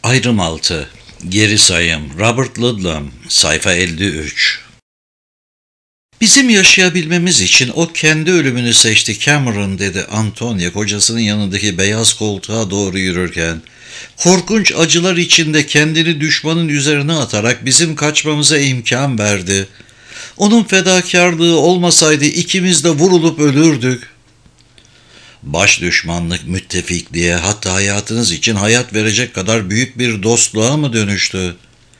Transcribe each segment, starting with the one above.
Ayrım 6. Geri sayım. Robert Ludlum. Sayfa 53. Bizim yaşayabilmemiz için o kendi ölümünü seçti Cameron, dedi Antonia kocasının yanındaki beyaz koltuğa doğru yürürken. Korkunç acılar içinde kendini düşmanın üzerine atarak bizim kaçmamıza imkan verdi. Onun fedakarlığı olmasaydı ikimiz de vurulup ölürdük. Baş düşmanlık müttefikliğe, hatta hayatınız için hayat verecek kadar büyük bir dostluğa mı dönüştü?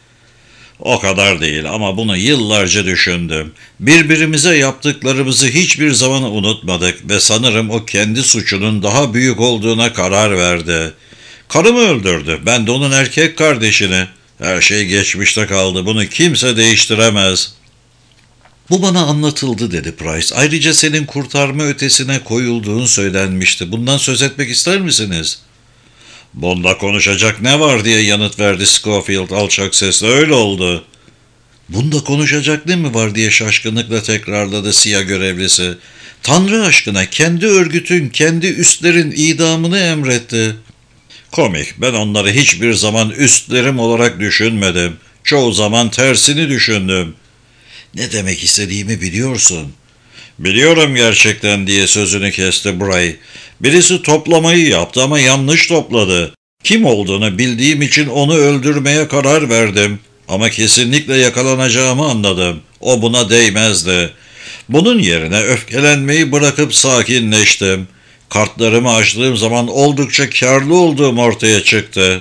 O kadar değil ama bunu yıllarca düşündüm. Birbirimize yaptıklarımızı hiçbir zaman unutmadık ve sanırım o kendi suçunun daha büyük olduğuna karar verdi. Karımı öldürdü, ben de onun erkek kardeşini. Her şey geçmişte kaldı, bunu kimse değiştiremez. Bu bana anlatıldı, dedi Price. Ayrıca senin kurtarma ötesine koyulduğun söylenmişti. Bundan söz etmek ister misiniz? Bunda konuşacak ne var diye yanıt verdi Scofield alçak sesle. Öyle oldu. Bunda konuşacak ne mi var diye şaşkınlıkla tekrarladı siyah görevlisi. Tanrı aşkına kendi örgütün, kendi üstlerin idamını emretti. Komik, ben onları hiçbir zaman üstlerim olarak düşünmedim. Çoğu zaman tersini düşündüm. Ne demek istediğimi biliyorsun. Biliyorum gerçekten, diye sözünü kesti Bray. Birisi toplamayı yaptı ama yanlış topladı. Kim olduğunu bildiğim için onu öldürmeye karar verdim. Ama kesinlikle yakalanacağımı anladım. O buna değmezdi. Bunun yerine öfkelenmeyi bırakıp sakinleştim. Kartlarımı açtığım zaman oldukça karlı olduğum ortaya çıktı.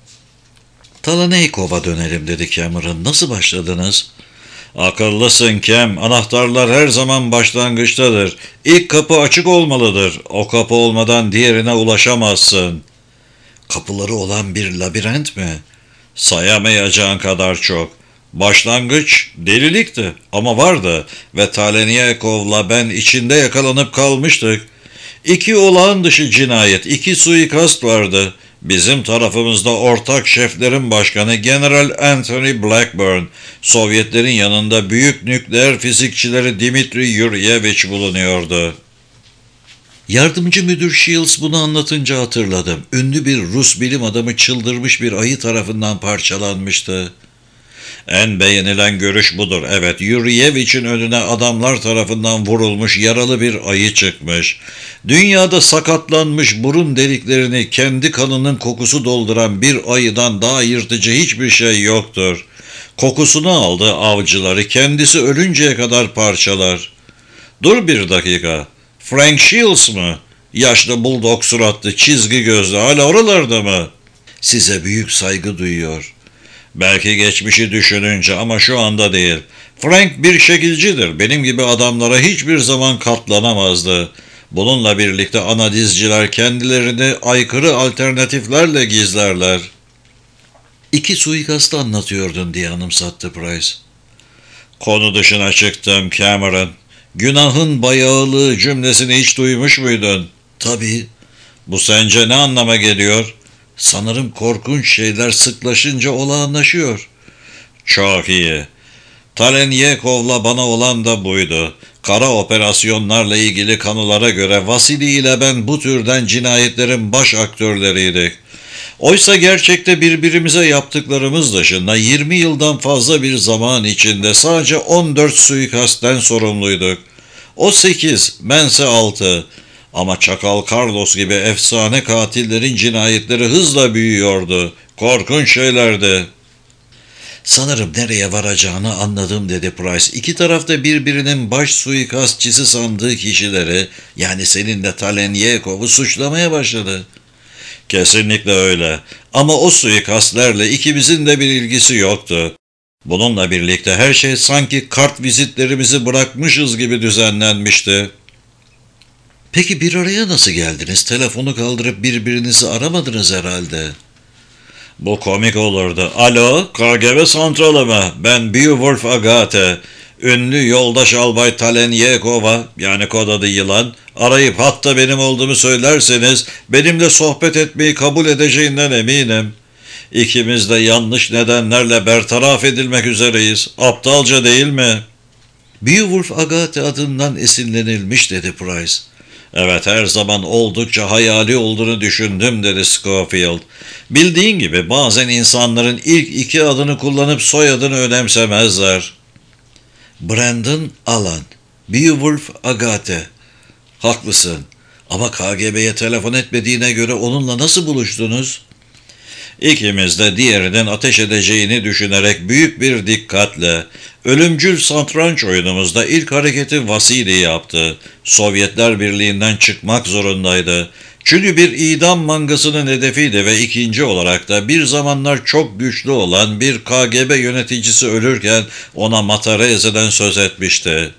Talaneykov'a dönelim, dedi Cameron. Nasıl başladınız? Akıllısın Kem. Anahtarlar her zaman başlangıçtadır. İlk kapı açık olmalıdır. O kapı olmadan diğerine ulaşamazsın. Kapıları olan bir labirent mi? Sayamayacağın kadar çok. Başlangıç delilikti ama vardı ve Talenyakov'la ben içinde yakalanıp kalmıştık. 2 olağan dışı cinayet, 2 suikast vardı. Bizim tarafımızda ortak şeflerin başkanı General Anthony Blackburn, Sovyetlerin yanında büyük nükleer fizikçileri Dmitri Yuryevich bulunuyordu. Yardımcı müdür Shields bunu anlatınca hatırladım. Ünlü bir Rus bilim adamı çıldırmış bir ayı tarafından parçalanmıştı. En beğenilen görüş budur. Evet, Yuryevich'in önüne adamlar tarafından vurulmuş yaralı bir ayı çıkmış. Dünyada sakatlanmış burun deliklerini kendi kanının kokusu dolduran bir ayıdan daha yırtıcı hiçbir şey yoktur. Kokusunu aldı avcıları kendisi ölünceye kadar parçalar. Dur bir dakika. Frank Shields mı? Yaşlı buldog suratlı, çizgi gözlü, hala oralarda mı? Size büyük saygı duyuyor. Belki geçmişi düşününce ama şu anda değil. Frank bir şekilcidir. Benim gibi adamlara hiçbir zaman katlanamazdı. Bununla birlikte analizciler kendilerini aykırı alternatiflerle gizlerler. 2 suikastı anlatıyordun diye anımsattı Price. Konu dışına çıktım Cameron. Günahın bayağılığı cümlesini hiç duymuş muydun? Tabii. Bu sence ne anlama geliyor? Sanırım korkunç şeyler sıklaşınca olağanlaşıyor. Çok iyi. Talenyekov'la bana olan da buydu. Kara operasyonlarla ilgili kanılara göre Vasili ile ben bu türden cinayetlerin baş aktörleriydik. Oysa gerçekte birbirimize yaptıklarımız dışında 20 yıldan fazla bir zaman içinde sadece 14 suikastten sorumluyduk. O 8, bense 6. Ama Çakal Carlos gibi efsane katillerin cinayetleri hızla büyüyordu. Korkunç şeylerdi. Sanırım nereye varacağını anladım, dedi Price. 2 tarafta birbirinin baş suikastçısı sandığı kişileri, yani seninle Talenyekov'u suçlamaya başladı. Kesinlikle öyle. Ama o suikastlerle ikimizin de bir ilgisi yoktu. Bununla birlikte her şey sanki kart vizitlerimizi bırakmışız gibi düzenlenmişti. Peki bir araya nasıl geldiniz? Telefonu kaldırıp birbirinizi aramadınız herhalde. Bu komik olurdu. Alo, KGB santralı mı? Ben Beowulf Agate. Ünlü yoldaş albay Talenyekov'a, yani kod adı Yılan, arayıp hatta benim olduğumu söylerseniz benimle sohbet etmeyi kabul edeceğinden eminim. İkimiz de yanlış nedenlerle bertaraf edilmek üzereyiz. Aptalca değil mi? Beowulf Agate adından esinlenilmiş, dedi Price. Evet, her zaman oldukça hayali olduğunu düşündüm, dedi Scofield. Bildiğin gibi bazen insanların ilk iki adını kullanıp soyadını önemsemezler. Brandon Allen, Beowulf Agate. Haklısın. Ama KGB'ye telefon etmediğine göre onunla nasıl buluştunuz? İkimiz de diğerinin ateş edeceğini düşünerek büyük bir dikkatle, ölümcül satranç oyunumuzda ilk hareketi Vasili yaptı. Sovyetler Birliği'nden çıkmak zorundaydı. Çünkü bir idam mangasının hedefiydi ve ikinci olarak da bir zamanlar çok güçlü olan bir KGB yöneticisi ölürken ona Matarese'den söz etmişti.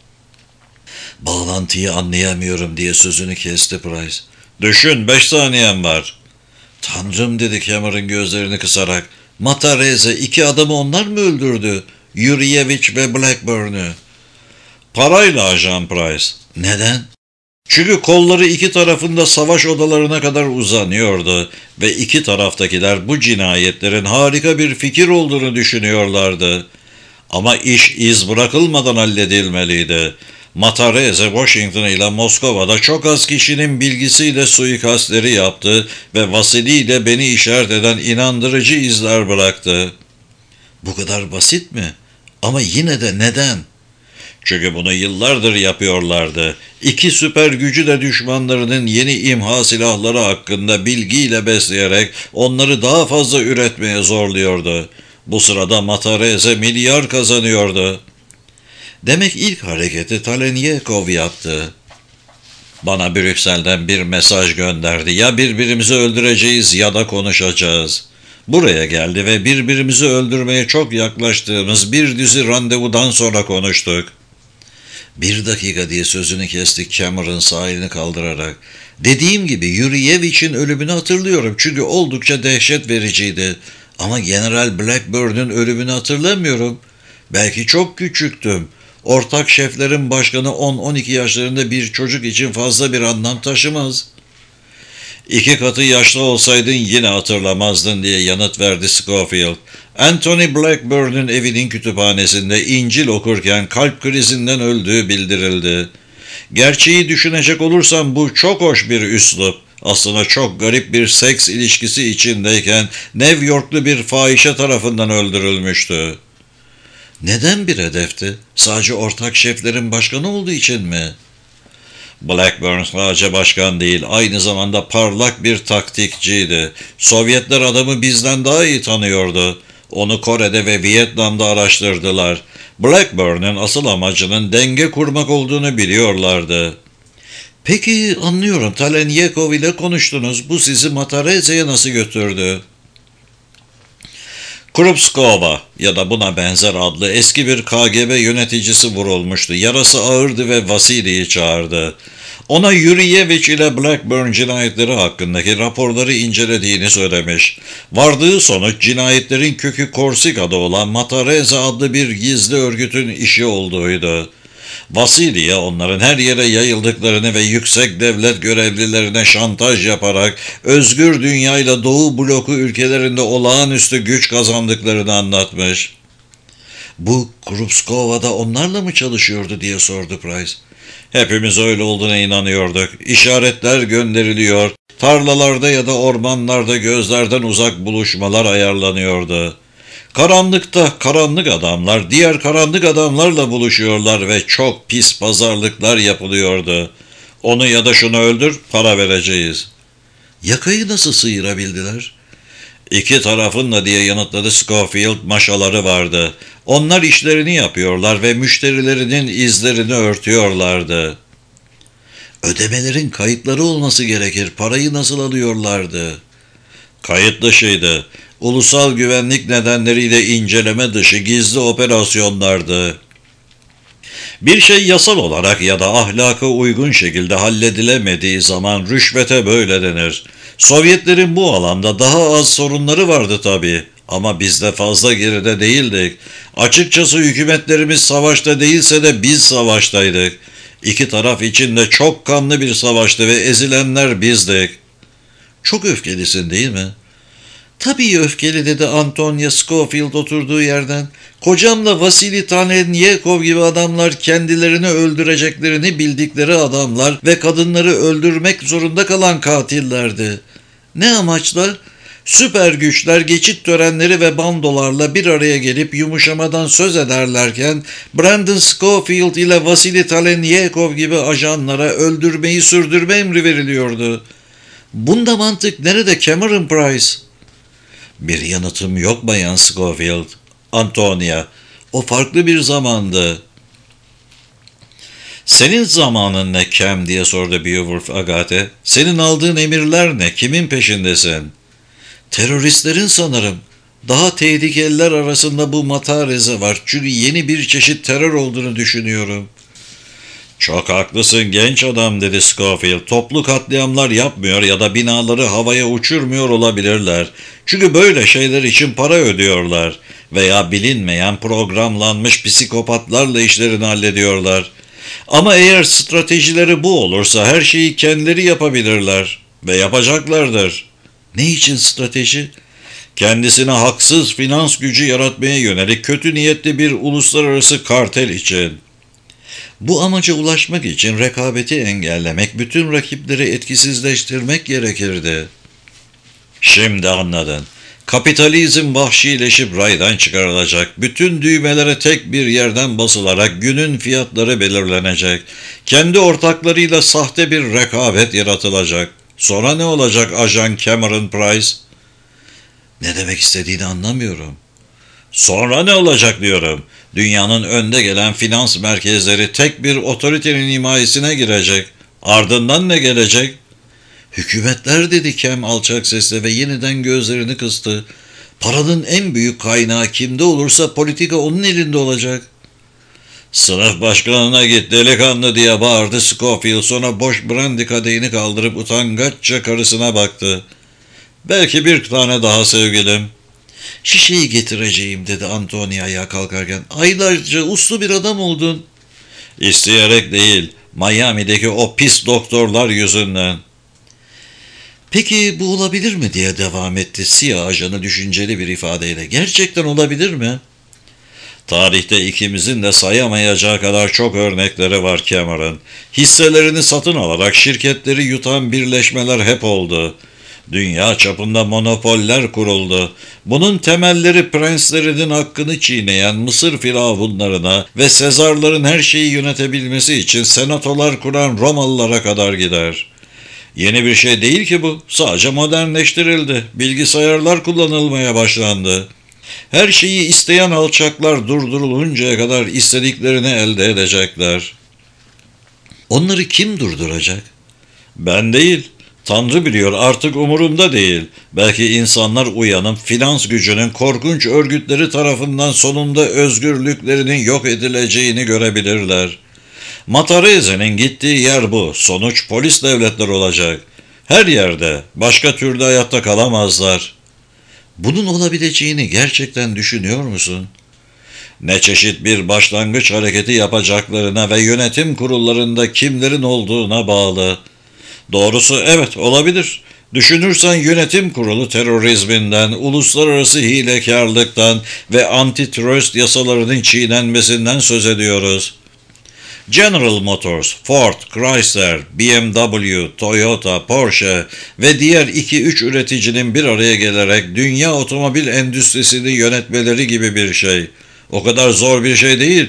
Bağlantıyı anlayamıyorum, diye sözünü kesti Price. Düşün, 5 saniyen var. Tanrım, dedi Cameron gözlerini kısarak. Matarese, iki adamı onlar mı öldürdü? Yurievich ve Blackburn'u. Parayla, Ajan Price. Neden? Çünkü kolları iki tarafında savaş odalarına kadar uzanıyordu ve iki taraftakiler bu cinayetlerin harika bir fikir olduğunu düşünüyorlardı. Ama iş iz bırakılmadan halledilmeliydi. Matarese, Washington ile Moskova'da çok az kişinin bilgisiyle suikastleri yaptı ve Vasili ile beni işaret eden inandırıcı izler bıraktı. Bu kadar basit mi? Ama yine de neden? Çünkü bunu yıllardır yapıyorlardı. İki süper gücü de düşmanlarının yeni imha silahları hakkında bilgiyle besleyerek onları daha fazla üretmeye zorluyordu. Bu sırada Matarese milyar kazanıyordu. Demek ilk hareketi Talenyekov yaptı. Bana Brüksel'den bir mesaj gönderdi. Ya birbirimizi öldüreceğiz ya da konuşacağız. Buraya geldi ve birbirimizi öldürmeye çok yaklaştığımız bir dizi randevudan sonra konuştuk. 1 dakika, diye sözünü kesti Cameron sağ elini kaldırarak. Dediğim gibi Yurievich'in ölümünü hatırlıyorum çünkü oldukça dehşet vericiydi. Ama General Blackburn'un ölümünü hatırlamıyorum. Belki çok küçüktüm. Ortak şeflerin başkanı 10-12 yaşlarında bir çocuk için fazla bir anlam taşımaz. 2 katı yaşlı olsaydın yine hatırlamazdın, diye yanıt verdi Scofield. Anthony Blackburn'un evinin kütüphanesinde İncil okurken kalp krizinden öldüğü bildirildi. Gerçeği düşünecek olursam bu çok hoş bir üslup. Aslında çok garip bir seks ilişkisi içindeyken New Yorklu bir fahişe tarafından öldürülmüştü. Neden bir hedefti? Sadece ortak şeflerin başkanı olduğu için mi? Blackburn sadece başkan değil, aynı zamanda parlak bir taktikçiydi. Sovyetler adamı bizden daha iyi tanıyordu. Onu Kore'de ve Vietnam'da araştırdılar. Blackburn'un asıl amacının denge kurmak olduğunu biliyorlardı. Peki, anlıyorum, Talenyekov ile konuştunuz. Bu sizi Matarese'ye nasıl götürdü? Krupskova ya da buna benzer adlı eski bir KGB yöneticisi vurulmuştu. Yarası ağırdı ve Vasili'yi çağırdı. Ona Yurievich ile Blackburn cinayetleri hakkındaki raporları incelediğini söylemiş. Vardığı sonuç cinayetlerin kökü Korsika'da olan Matarese adlı bir gizli örgütün işi olduğuydu. Vasili'ye onların her yere yayıldıklarını ve yüksek devlet görevlilerine şantaj yaparak özgür dünyayla Doğu bloku ülkelerinde olağanüstü güç kazandıklarını anlatmış. Bu Krupskova'da onlarla mı çalışıyordu, diye sordu Price. Hepimiz öyle olduğuna inanıyorduk. İşaretler gönderiliyor, tarlalarda ya da ormanlarda gözlerden uzak buluşmalar ayarlanıyordu. Karanlıkta karanlık adamlar diğer karanlık adamlarla buluşuyorlar ve çok pis pazarlıklar yapılıyordu. Onu ya da şunu öldür, para vereceğiz. Yakayı nasıl sıyırabildiler? İki tarafın da, diye yanıtladı Scofield, maşaları vardı. Onlar işlerini yapıyorlar ve müşterilerinin izlerini örtüyorlardı. Ödemelerin kayıtları olması gerekir. Parayı nasıl alıyorlardı? Kayıt dışıydı. Ulusal güvenlik nedenleriyle inceleme dışı gizli operasyonlardı. Bir şey yasal olarak ya da ahlaka uygun şekilde halledilemediği zaman rüşvete böyle denir. Sovyetlerin bu alanda daha az sorunları vardı tabii. Ama biz de fazla geride değildik. Açıkçası hükümetlerimiz savaşta değilse de biz savaştaydık. İki taraf için de çok kanlı bir savaştı ve ezilenler bizdik. Çok öfkelisin, değil mi? Tabii öfkeli, dedi Antonia Scofield oturduğu yerden. Kocamla Vasili Tanenyekov gibi adamlar kendilerini öldüreceklerini bildikleri adamlar ve kadınları öldürmek zorunda kalan katillerdi. Ne amaçla? Süper güçler geçit törenleri ve bandolarla bir araya gelip yumuşamadan söz ederlerken Brandon Schofield ile Vasili Tanenyekov gibi ajanlara öldürmeyi sürdürme emri veriliyordu. Bunda mantık nerede Cameron Price? Bir yanıtım yok Bayan Schofield. Antonia, o farklı bir zamandı. Senin zamanın ne Cam diye sordu Beowulf Agathe. Senin aldığın emirler ne? Kimin peşindesin? Teröristlerin sanırım. Daha tehlikeliler arasında bu Matareze var. Çünkü yeni bir çeşit terör olduğunu düşünüyorum. Çok haklısın genç adam dedi Schofield. Toplu katliamlar yapmıyor ya da binaları havaya uçurmuyor olabilirler. Çünkü böyle şeyler için para ödüyorlar. Veya bilinmeyen programlanmış psikopatlarla işlerini hallediyorlar. Ama eğer stratejileri bu olursa her şeyi kendileri yapabilirler. Ve yapacaklardır. Ne için strateji? Kendisine haksız finans gücü yaratmaya yönelik kötü niyetli bir uluslararası kartel için. Bu amaca ulaşmak için rekabeti engellemek, bütün rakipleri etkisizleştirmek gerekirdi. Şimdi anladın. Kapitalizm vahşileşip raydan çıkarılacak. Bütün düğmelere tek bir yerden basılarak günün fiyatları belirlenecek. Kendi ortaklarıyla sahte bir rekabet yaratılacak. Sonra ne olacak Ajan Cameron Price? Ne demek istediğini anlamıyorum. Sonra ne olacak diyorum. Dünyanın önde gelen finans merkezleri tek bir otoritenin himayesine girecek. Ardından ne gelecek? Hükümetler dedi Cam alçak sesle ve yeniden gözlerini kıstı. Paranın en büyük kaynağı kimde olursa politika onun elinde olacak. Sınıf başkanına git delikanlı diye bağırdı Schofield, sonra boş brandy kadehini kaldırıp utangaçça karısına baktı. Belki bir tane daha sevgilim. Şişeyi getireceğim dedi Antonia ayağa kalkarken. Aylarca uslu bir adam oldun. İsteyerek değil, Miami'deki o pis doktorlar yüzünden. Peki bu olabilir mi diye devam etti siyah ajanı düşünceli bir ifadeyle. Gerçekten olabilir mi? Tarihte ikimizin de sayamayacağı kadar çok örnekleri var Cameron. Hisselerini satın alarak şirketleri yutan birleşmeler hep oldu. Dünya çapında monopoller kuruldu. Bunun temelleri prenslerinin hakkını çiğneyen Mısır firavunlarına ve Sezarların her şeyi yönetebilmesi için senatolar kuran Romalılara kadar gider. Yeni bir şey değil ki bu. Sadece modernleştirildi. Bilgisayarlar kullanılmaya başlandı. Her şeyi isteyen alçaklar durduruluncaya kadar istediklerini elde edecekler. Onları kim durduracak? Ben değil. Tanrı biliyor, artık umurumda değil. Belki insanlar uyanıp finans gücünün korkunç örgütleri tarafından sonunda özgürlüklerinin yok edileceğini görebilirler. Matareze'nin gittiği yer bu. Sonuç polis devletler olacak. Her yerde. Başka türlü hayatta kalamazlar. Bunun olabileceğini gerçekten düşünüyor musun? Ne çeşit bir başlangıç hareketi yapacaklarına ve yönetim kurullarında kimlerin olduğuna bağlı. Doğrusu evet olabilir. Düşünürsen yönetim kurulu terörizminden, uluslararası hilekarlıktan ve antitrust yasalarının çiğnenmesinden söz ediyoruz. General Motors, Ford, Chrysler, BMW, Toyota, Porsche ve diğer 2-3 üreticinin bir araya gelerek dünya otomobil endüstrisini yönetmeleri gibi bir şey. O kadar zor bir şey değil.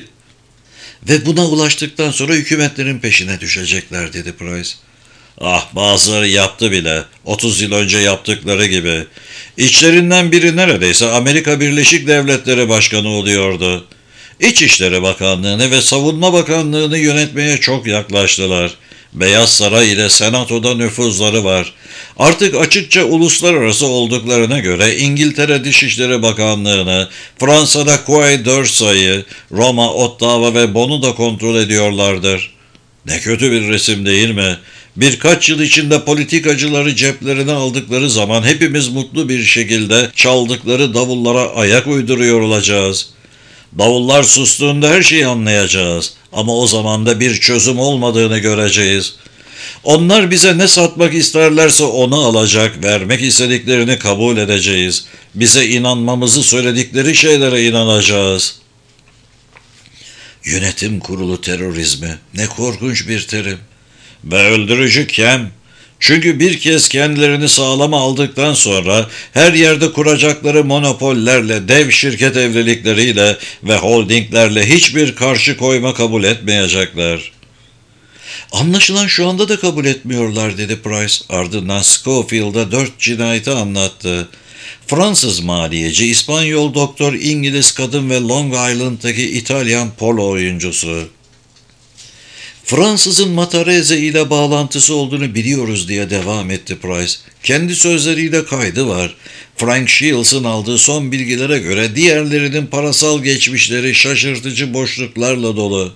Ve buna ulaştıktan sonra hükümetlerin peşine düşecekler dedi Price. Ah bazıları yaptı bile. 30 yıl önce yaptıkları gibi. İçlerinden biri neredeyse Amerika Birleşik Devletleri Başkanı oluyordu. İçişleri Bakanlığı'nı ve Savunma Bakanlığı'nı yönetmeye çok yaklaştılar. Beyaz Saray ile Senato'da nüfuzları var. Artık açıkça uluslararası olduklarına göre İngiltere Dışişleri Bakanlığı'nı, Fransa'da Quai d'Orsay'ı, Roma, Ottawa ve Bonn'u da kontrol ediyorlardır. Ne kötü bir resim değil mi? Birkaç yıl içinde politikacıları ceplerine aldıkları zaman hepimiz mutlu bir şekilde çaldıkları davullara ayak uyduruyor olacağız. Davullar sustuğunda her şeyi anlayacağız ama o zaman da bir çözüm olmadığını göreceğiz. Onlar bize ne satmak isterlerse onu alacak, vermek istediklerini kabul edeceğiz. Bize inanmamızı söyledikleri şeylere inanacağız.'' Yönetim kurulu terörizmi. Ne korkunç bir terim. Ve öldürücü kem. Çünkü bir kez kendilerini sağlama aldıktan sonra her yerde kuracakları monopollerle, dev şirket evlilikleriyle ve holdinglerle hiçbir karşı koyma kabul etmeyecekler. Anlaşılan şu anda da kabul etmiyorlar dedi Price. Ardından Schofield'a 4 cinayeti anlattı. Fransız maliyeci, İspanyol doktor, İngiliz kadın ve Long Island'daki İtalyan polo oyuncusu. Fransızın Matarese ile bağlantısı olduğunu biliyoruz diye devam etti Price. Kendi sözleriyle kaydı var. Frank Shields'ın aldığı son bilgilere göre diğerlerinin parasal geçmişleri şaşırtıcı boşluklarla dolu.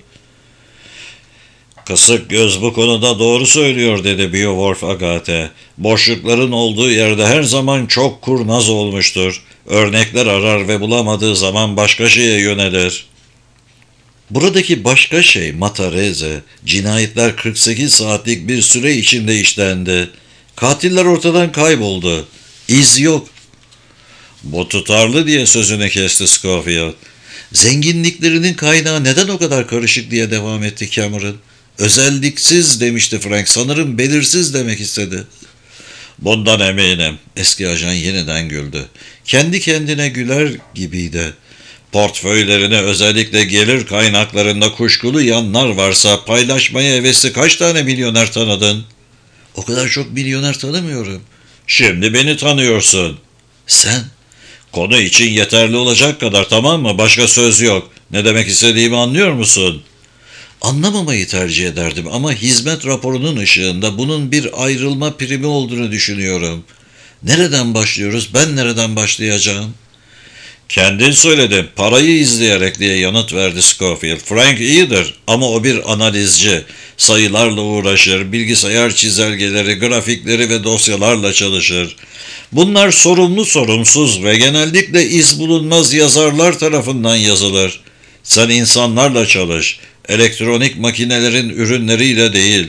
Kısık göz bu konuda doğru söylüyor dedi Beowulf Agate. Boşlukların olduğu yerde her zaman çok kurnaz olmuştur. Örnekler arar ve bulamadığı zaman başka şeye yönelir. Buradaki başka şey Matarese. Cinayetler 48 saatlik bir süre içinde işlendi. Katiller ortadan kayboldu. İz yok. Bu tutarlı diye sözünü kesti Scofield. Zenginliklerinin kaynağı neden o kadar karışık diye devam etti Cameron. Özelliksiz demişti Frank. Sanırım belirsiz demek istedi. Bundan eminim. Eski ajan yeniden güldü. Kendi kendine güler gibiydi. Portföylerine özellikle gelir kaynaklarında kuşkulu yanlar varsa paylaşmaya hevesli kaç tane milyoner tanıdın? O kadar çok milyoner tanımıyorum. Şimdi beni tanıyorsun. Sen? Konu için yeterli olacak kadar, tamam mı? Başka söz yok. Ne demek istediğimi anlıyor musun? Anlamamayı tercih ederdim ama hizmet raporunun ışığında bunun bir ayrılma primi olduğunu düşünüyorum. Nereden başlıyoruz? Ben nereden başlayacağım? Kendin söyledin, parayı izleyerek diye yanıt verdi Scofield. Frank iyidir ama o bir analizci. Sayılarla uğraşır, bilgisayar çizelgeleri, grafikleri ve dosyalarla çalışır. Bunlar sorumlu sorumsuz ve genellikle iz bulunmaz yazarlar tarafından yazılır. Sen insanlarla çalış, elektronik makinelerin ürünleriyle değil.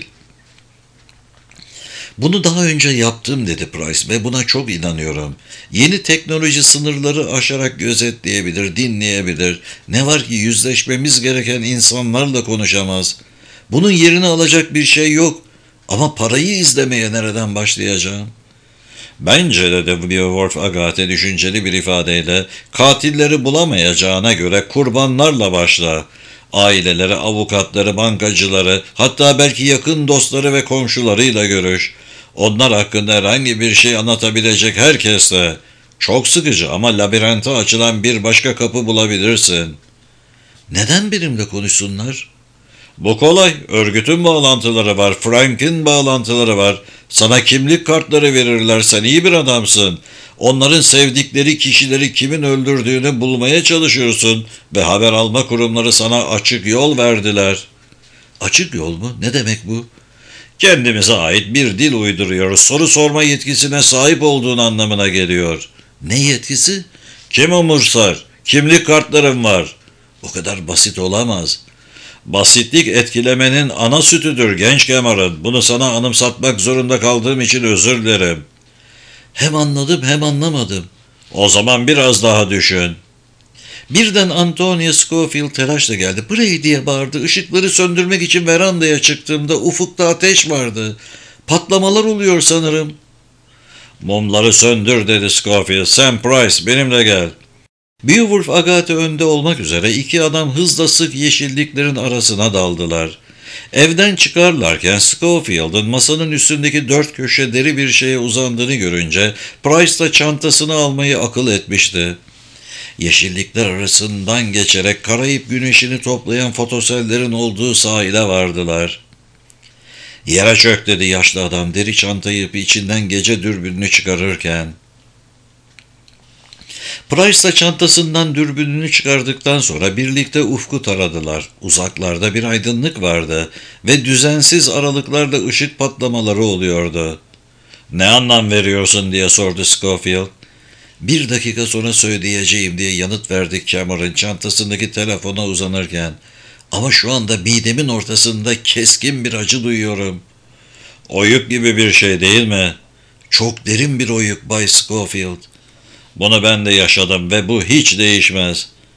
Bunu daha önce yaptım dedi Price ve buna çok inanıyorum. Yeni teknoloji sınırları aşarak gözetleyebilir, dinleyebilir. Ne var ki yüzleşmemiz gereken insanlarla konuşamaz. Bunun yerini alacak bir şey yok. Ama parayı izlemeye nereden başlayacağım? Bence de Beowulf Agate düşünceli bir ifadeyle katilleri bulamayacağına göre kurbanlarla başla. Aileleri, avukatları, bankacıları, hatta belki yakın dostları ve komşularıyla görüş. Onlar hakkında herhangi bir şey anlatabilecek herkesle. Çok sıkıcı ama labirente açılan bir başka kapı bulabilirsin. Neden benimle konuşsunlar? Bu kolay. Örgütün bağlantıları var. Frank'in bağlantıları var. Sana kimlik kartları verirler. Sen iyi bir adamsın. Onların sevdikleri kişileri kimin öldürdüğünü bulmaya çalışıyorsun ve haber alma kurumları sana açık yol verdiler. Açık yol mu? Ne demek bu? Kendimize ait bir dil uyduruyoruz. Soru sorma yetkisine sahip olduğun anlamına geliyor. Ne yetkisi? Kim umursar? Kimlik kartlarım var. O kadar basit olamaz. Basitlik etkilemenin ana sütüdür genç Cameron. Bunu sana anımsatmak zorunda kaldığım için özür dilerim. Hem anladım hem anlamadım. O zaman biraz daha düşün. Birden Antonia Scofield telaşla geldi. Burayı diye bağırdı. Işıkları söndürmek için verandaya çıktığımda ufukta ateş vardı. Patlamalar oluyor sanırım. Mumları söndür dedi Scofield. Sam Price benimle gel. Beowulf Agate önde olmak üzere iki adam hızla sık yeşilliklerin arasına daldılar. Evden çıkarlarken Schofield'ın masanın üstündeki dört köşe deri bir şeye uzandığını görünce Price da çantasını almayı akıl etmişti. Yeşillikler arasından geçerek Karayip güneşini toplayan fotosellerin olduğu sahile vardılar. Yere çök dedi yaşlı adam deri çantayı içinden gece dürbününü çıkarırken. Price da çantasından dürbününü çıkardıktan sonra birlikte ufku taradılar. Uzaklarda bir aydınlık vardı ve düzensiz aralıklarla ışık patlamaları oluyordu. "Ne anlam veriyorsun?" diye sordu Scofield. "Bir dakika sonra söyleyeceğim" diye yanıt verdi Cameron çantasındaki telefona uzanırken. "Ama şu anda midemin ortasında keskin bir acı duyuyorum." "Oyuk gibi bir şey değil mi?" "Çok derin bir oyuk Bay Scofield." "Bunu ben de yaşadım ve bu hiç değişmez."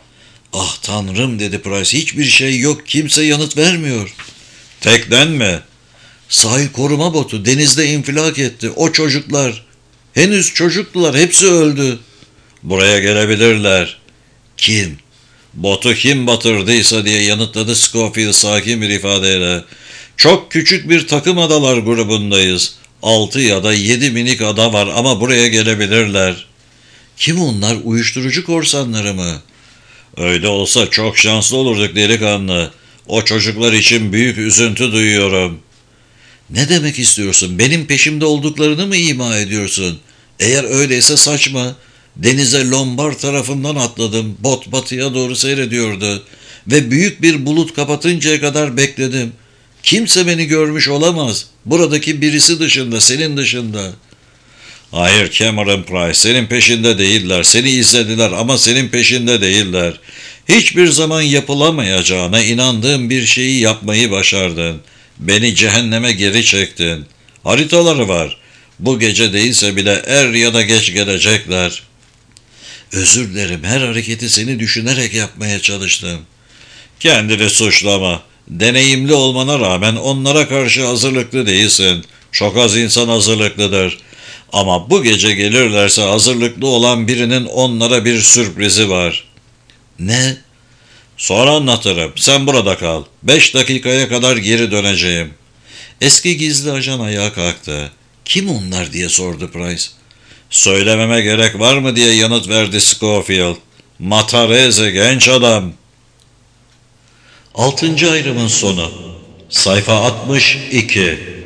Ah tanrım dedi Price, hiçbir şey yok, kimse yanıt vermiyor. Teknen mi? Sahil koruma botu denizde infilak etti. O çocuklar. Henüz çocuktular, hepsi öldü. Buraya gelebilirler. Kim? Botu kim batırdıysa diye yanıtladı Scofield sakin bir ifadeyle. Çok küçük bir takım adalar grubundayız. 6 ya da 7 minik ada var ama buraya gelebilirler. Kim onlar, uyuşturucu korsanları mı? Öyle olsa çok şanslı olurduk delikanlı. O çocuklar için büyük üzüntü duyuyorum. Ne demek istiyorsun? Benim peşimde olduklarını mı ima ediyorsun? Eğer öyleyse saçma. Denize Lombard tarafından atladım. Bot batıya doğru seyrediyordu. Ve büyük bir bulut kapatıncaya kadar bekledim. Kimse beni görmüş olamaz. Buradaki birisi dışında, senin dışında. Hayır Cameron Price, senin peşinde değiller. Seni izlediler ama senin peşinde değiller. Hiçbir zaman yapılamayacağına inandığım bir şeyi yapmayı başardın. Beni cehenneme geri çektin. Haritaları var. Bu gece değilse bile er ya da geç gelecekler. Özür dilerim, her hareketi seni düşünerek yapmaya çalıştım. Kendini suçlama. Deneyimli olmana rağmen onlara karşı hazırlıklı değilsin. Çok az insan hazırlıklıdır. Ama bu gece gelirlerse hazırlıklı olan birinin onlara bir sürprizi var. Ne? Sonra anlatırım. Sen burada kal. 5 dakikaya kadar geri döneceğim. Eski gizli ajan ayağa kalktı. Kim onlar diye sordu Price. Söylememe gerek var mı diye yanıt verdi Scofield. Matarese genç adam. 6. ayrımın sonu. Sayfa 62.